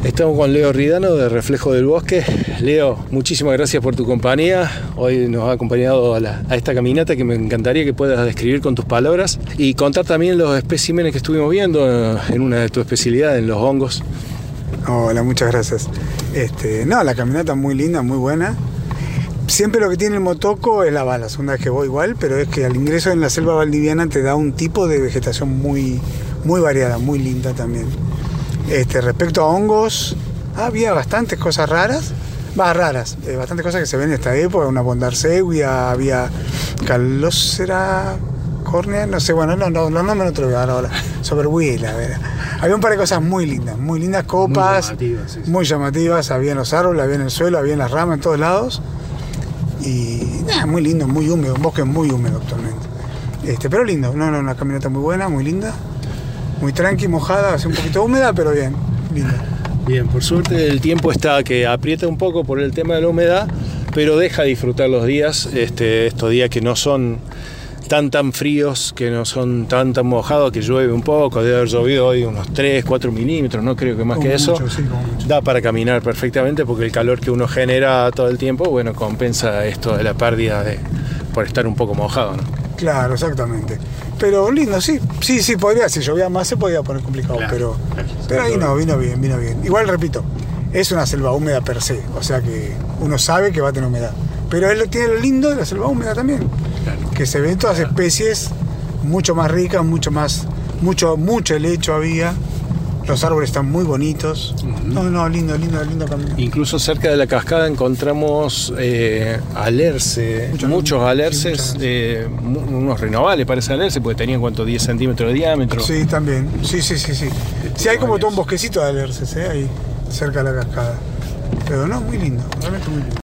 Estamos con Leo Ridano de Reflejo del Bosque. Leo, muchísimas gracias por tu compañía. Hoy nos ha acompañado a esta caminata que me encantaría que puedas describir con tus palabras y contar también los especímenes que estuvimos viendo en una de tus especialidades, en los hongos. Hola, muchas gracias. La caminata muy linda, muy buena. Siempre lo que tiene el motoco es la bala, segunda vez que voy igual, pero es que al ingreso en la selva valdiviana te da un tipo de vegetación muy variada, muy linda también. Respecto a hongos, había bastantes cosas raras, bastantes cosas que se ven en esta época, una bondarcevia, había calócera córnea, no sé, bueno, no me lo traigo ahora, soberbuela, había un par de cosas muy lindas copas, muy llamativas, había en los árboles, había en el suelo, había en las ramas, en todos lados, y muy lindo, muy húmedo, un bosque muy húmedo actualmente, pero lindo, una caminata muy buena, muy linda. Muy tranqui, mojada, hace un poquito húmeda, pero bien, linda. Bien, por suerte el tiempo está que aprieta un poco por el tema de la humedad, pero deja disfrutar los días, estos días que no son tan fríos, que no son tan mojados, que llueve un poco, debe haber llovido hoy unos 3-4 milímetros, no creo que más que eso. Mucho. Da para caminar perfectamente porque el calor que uno genera todo el tiempo, bueno, compensa esto de la pérdida por estar un poco mojado, ¿no? Claro, exactamente. Pero lindo, sí, podría, si llovía más se podía poner complicado, claro, pero ahí no, vino bien. Igual, repito, es una selva húmeda per se, o sea que uno sabe que va a tener humedad. Pero él tiene lo lindo de la selva húmeda también, claro, que se ven todas especies mucho más ricas, mucho helecho había. Los árboles están muy bonitos. Lindo camino. Incluso cerca de la cascada encontramos muchos alerces, unos renovales parece alerce, porque tenían 10 centímetros de diámetro. Sí, también. Sí. Sí, hay como todo un bosquecito de alerces, ahí cerca de la cascada. Pero muy lindo, realmente muy lindo.